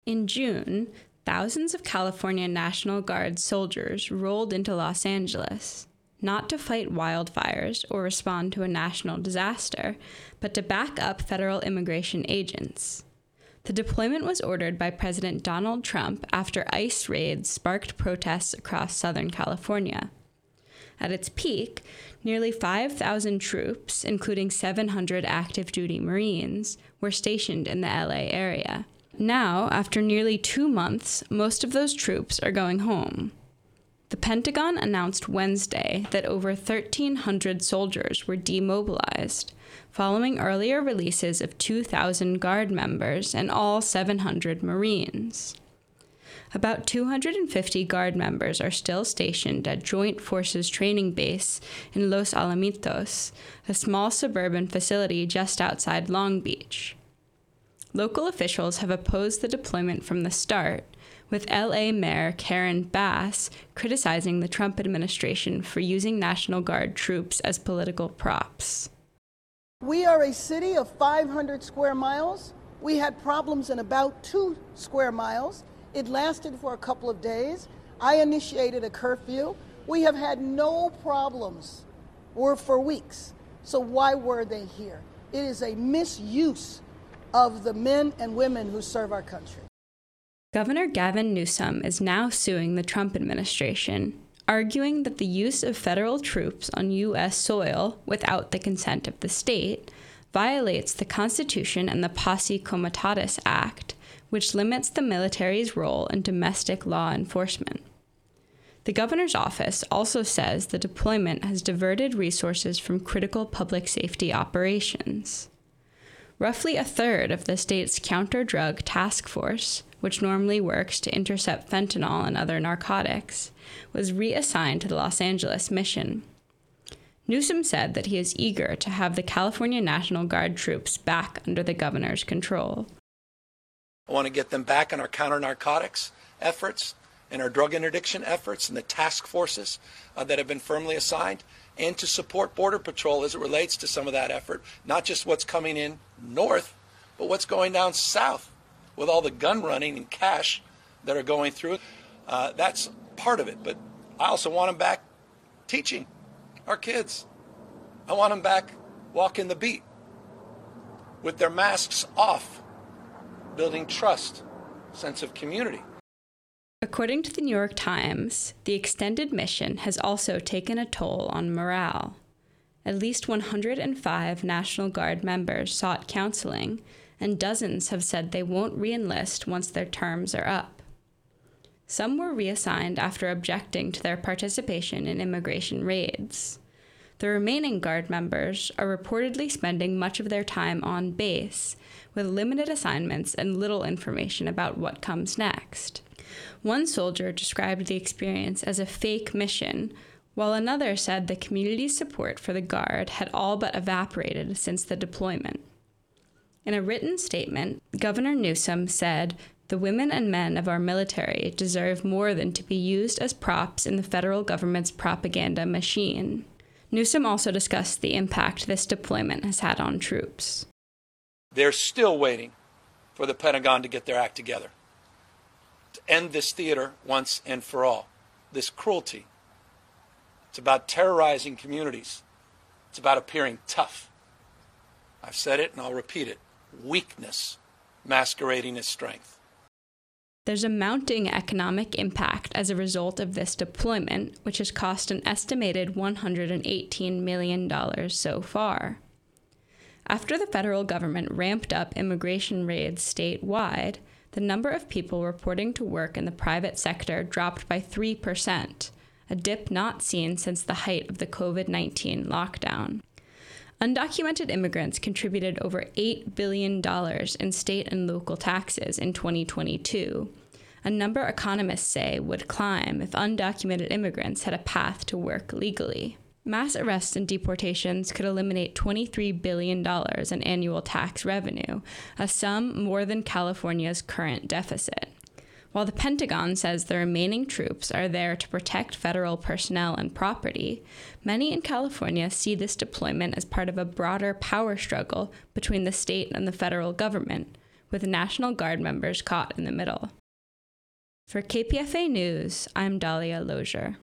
In June, thousands of California National Guard soldiers rolled into Los Angeles, not to fight wildfires or respond to a national disaster, but to back up federal immigration agents. The deployment was ordered by President Donald Trump after ICE raids sparked protests across Southern California. At its peak, nearly 5,000 troops, including 700 active-duty Marines, were stationed in the LA area. Now, after nearly 2 months, most of those troops are going home. The Pentagon announced Wednesday that over 1,300 soldiers were demobilized, following earlier releases of 2,000 Guard members and all 700 Marines. About 250 Guard members are still stationed at Joint Forces Training Base in Los Alamitos, a small suburban facility just outside Long Beach. Local officials have opposed the deployment from the start, with LA Mayor Karen Bass criticizing the Trump administration for using National Guard troops as political props. We are a city of 500 square miles. We had problems in about 2 square miles. It lasted for a couple of days. I initiated a curfew. We have had no problems for weeks. So why were they here? It is a misuse of the men and women who serve our country. Governor Gavin Newsom is now suing the Trump administration, arguing that the use of federal troops on U.S. soil without the consent of the state violates the Constitution and the Posse Comitatus Act, which limits the military's role in domestic law enforcement. The governor's office also says the deployment has diverted resources from critical public safety operations. Roughly a third of the state's counter-drug task force, which normally works to intercept fentanyl and other narcotics, was reassigned to the Los Angeles mission. Newsom said that he is eager to have the California National Guard troops back under the governor's control. I want to get them back in our counter-narcotics efforts and our drug interdiction efforts and the task forces that have been firmly assigned, and to support Border Patrol as it relates to some of that effort, not just what's coming in north, but what's going down south with all the gun running and cash that are going through. That's part of it, but I also want them back teaching our kids. I want them back walking the beat with their masks off, building trust, sense of community. According to the New York Times, the extended mission has also taken a toll on morale. At least 105 National Guard members sought counseling, and dozens have said they won't re-enlist once their terms are up. Some were reassigned after objecting to their participation in immigration raids. The remaining Guard members are reportedly spending much of their time on base, with limited assignments and little information about what comes next. One soldier described the experience as a fake mission, while another said the community's support for the Guard had all but evaporated since the deployment. In a written statement, Governor Newsom said, "The women and men of our military deserve more than to be used as props in the federal government's propaganda machine." Newsom also discussed the impact this deployment has had on troops. They're still waiting for the Pentagon to get their act together, to end this theater once and for all, this cruelty. It's about terrorizing communities. It's about appearing tough. I've said it and I'll repeat it. Weakness masquerading as strength. There's a mounting economic impact as a result of this deployment, which has cost an estimated $118 million so far. After the federal government ramped up immigration raids statewide, the number of people reporting to work in the private sector dropped by 3%, a dip not seen since the height of the COVID-19 lockdown. Undocumented immigrants contributed over $8 billion in state and local taxes in 2022, a number economists say would climb if undocumented immigrants had a path to work legally. Mass arrests and deportations could eliminate $23 billion in annual tax revenue, a sum more than California's current deficit. While the Pentagon says the remaining troops are there to protect federal personnel and property, many in California see this deployment as part of a broader power struggle between the state and the federal government, with National Guard members caught in the middle. For KPFA News, I'm Dahlia Lozier.